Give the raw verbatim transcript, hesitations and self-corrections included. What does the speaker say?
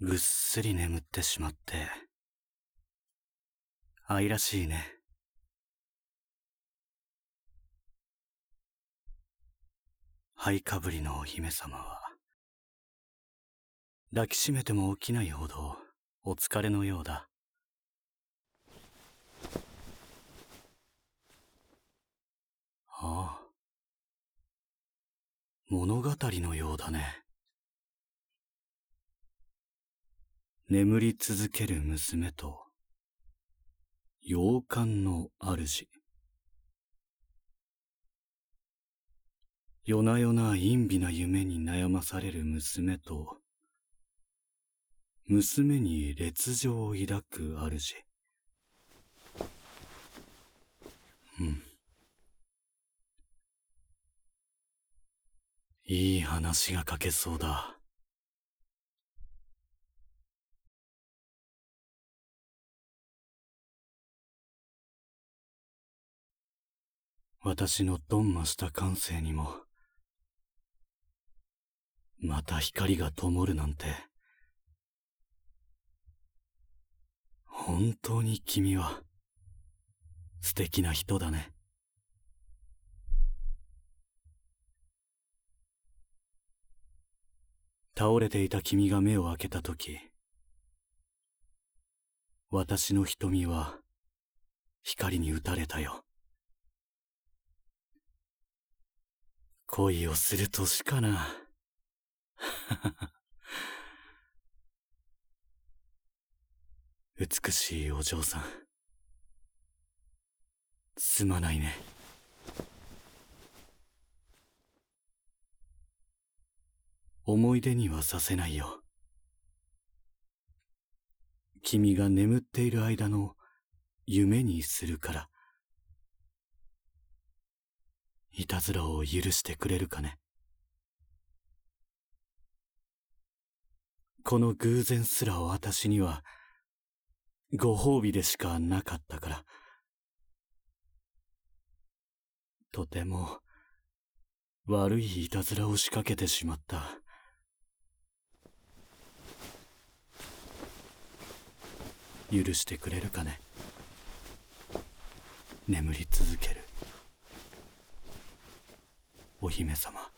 ぐっすり眠ってしまって、愛らしいね。灰かぶりのお姫様は、抱きしめても起きないほどお疲れのようだ。ああ、物語のようだね。眠り続ける娘と、洋館の主。夜な夜な陰微な夢に悩まされる娘と、娘に烈情を抱く主。うん。いい話が書けそうだ。私のドンマした感性にも、また光が灯るなんて、本当に君は、素敵な人だね。倒れていた君が目を開けたとき、私の瞳は、光に打たれたよ。恋をする年かな。美しいお嬢さん。すまないね。思い出にはさせないよ。君が眠っている間の夢にするから。いたずらを許してくれるかね。この偶然すら私にはご褒美でしかなかったから。とても悪いいたずらを仕掛けてしまった。許してくれるかね。眠り続けるお姫様。